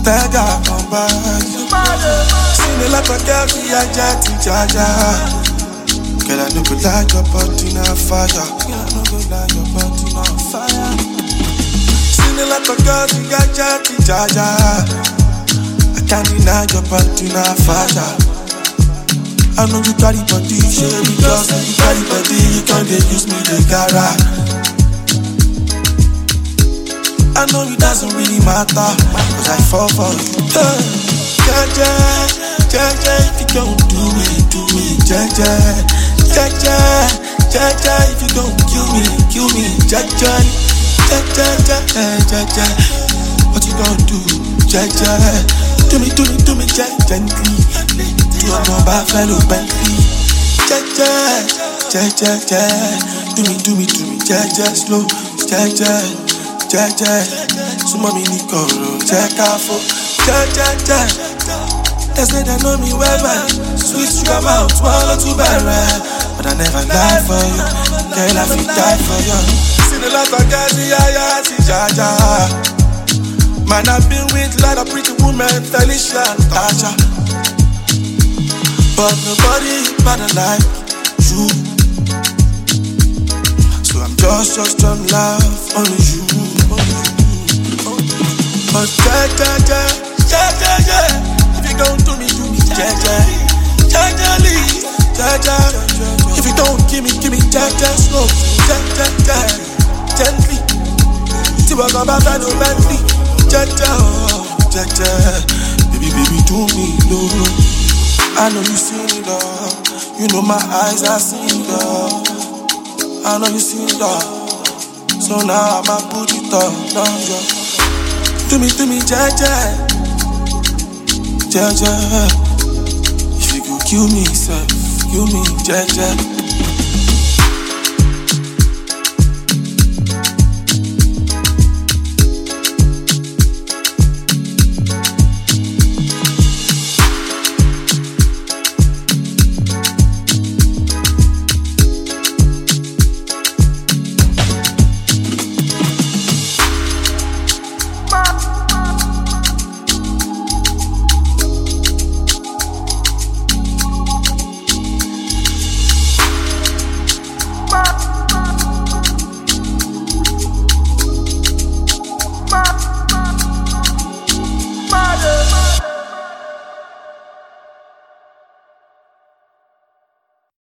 Tega come back. Seen a lot of girls, we are jetting Jaja. Girl, I no go like your body na fire. Girl, I no go like your body na fire. Seen a lot of girls, we are jetting Jaja. I can't deny your body na fire. I know you carry body, share because you carry body, you can't use me the gara. I know it doesn't really matter, cause I fall for you. Jaja, Jaja, if you don't do it, Jaja, Jaja, Jaja, if you don't kill me, Jaja, Jaja, Jaja, what you gonna do, Jaja? Do me, gently. Do a number, fellow Bentley. Jaja, Jaja, Jaja, do me, Jaja, slow, Jaja. Jaja, so mommy Nicolo, check out for Jaja. They say they know me well, sweet sugar mouth, swallow too bad, but I never lie for you, girl, I feel die for you. Seen a lot of guys, yeah, see Jaja. Man, I've been with a lot of pretty women, Felicia and Tasha, but nobody better like you. So I'm just from love, only you. But Jaja, if you don't do me, Jaja, Jaja, if you don't give me, Jaja, slow, Jaja, gently. See what I'm about to Bentley, Jaja, baby, do me, no. I know you see it all, you know my eyes are seeing it all. I know you see it all, so now I'ma put it all on you. Do me, Jaja, Jaja. If you could kill me, sir, kill me, Jaja.